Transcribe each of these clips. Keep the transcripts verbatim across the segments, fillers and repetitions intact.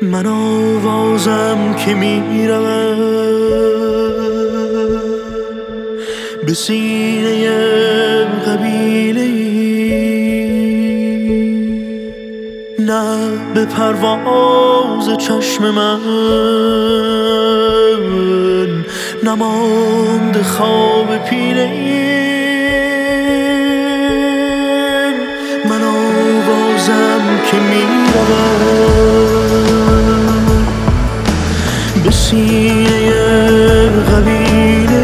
من آوازم که میرم به سینه قبیله نه به پرواز چشم من نماند خواب پیله من آوازم که میرم به سینه قبیله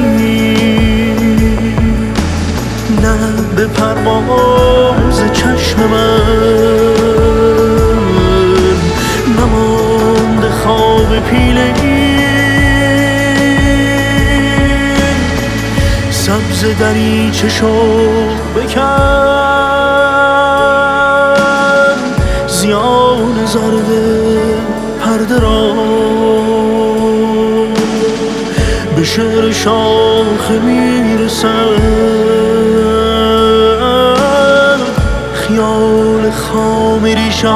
نه به پرواز چشم من نماند خواب پیله سبز دریچه شو بکن زیان زرد پرده را به شعر شاخه میرسد خیال خام ریشه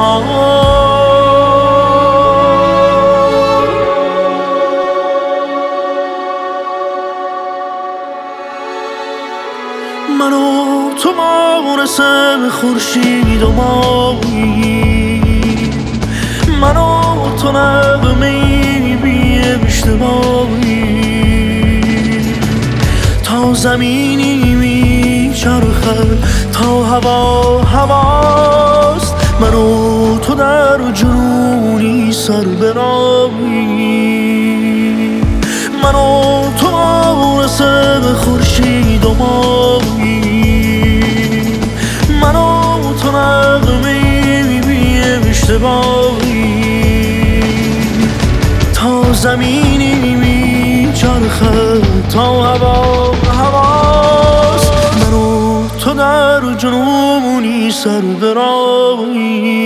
من و تو مانسه خورشید و ماهی من و تو نغمه‌ای بی اشتباهی تا زمینی میچرخد تا هوا هواست من و تو در جنونی سر براهی من و تو مانسه خورشید و ماهی من و تو نغمه‌ای بی اشتباهی تا زمینی میچرخد تا هوا هواست من و تو در جنونی سر براهی